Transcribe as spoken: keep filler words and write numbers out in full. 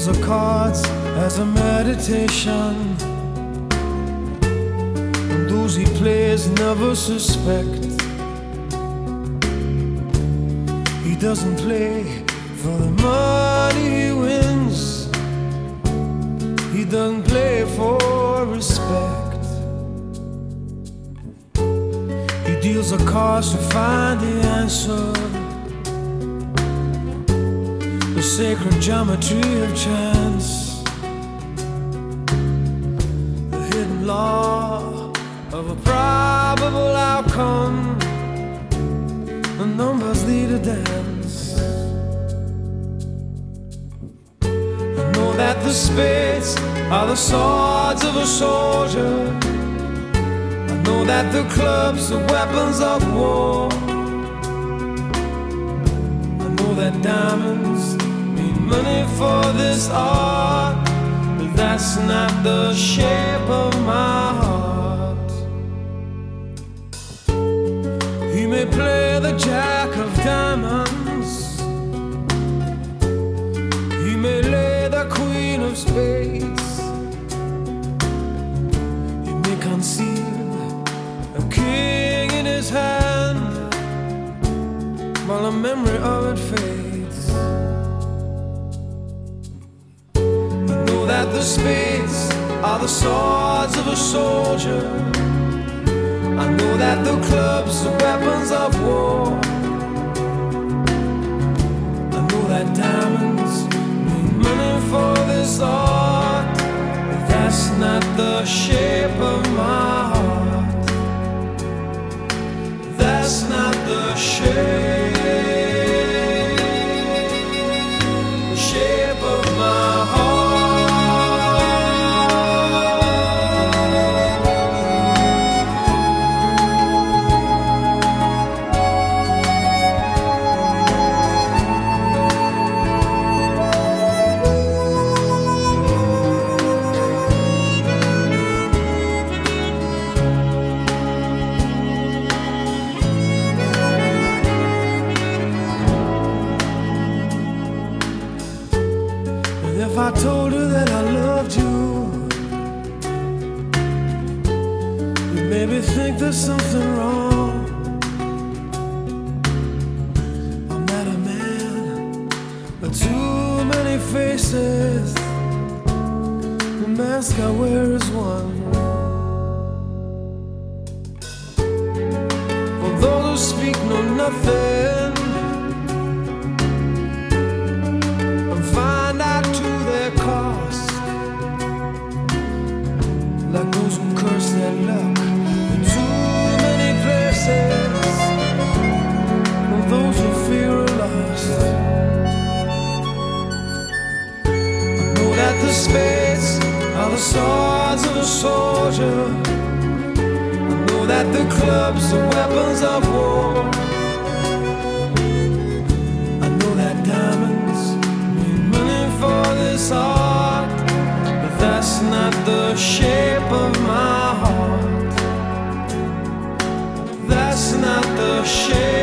deals the cards as a meditation, and those he plays never suspect. He doesn't play for the money he wins, he doesn't play for respect. He deals the cards to find the answer, the sacred geometry of chance, the hidden law of a probable outcome. The numbers lead a dance. I know that the spades are the swords of a soldier. I know that the clubs are weapons of war. I know that diamonds mean money for this art, but that's not the shape of my heart. He may play the jack of diamonds, he may lay the queen of spades, he may conceal a king in his hand while the memory of it fades. I know that the spades are the swords of a soldier. I know that the clubs are weapons of war. I know that diamonds mean money for this art, but that's not the shape of my heart. That's not the shape, the shape of my heart. If I told her that I loved you, you'd maybe think there's something wrong. I'm not a man with too many faces, the mask I wear is one. For those who speak know nothing and find out to their cost, like those who curse their luck in too many places, or those who fear are lost. I know that the spades are the swords of a soldier. I know that the clubs are weapons of war. I know that diamonds mean money for this art, but that's not the shape of my heart. That's not the shape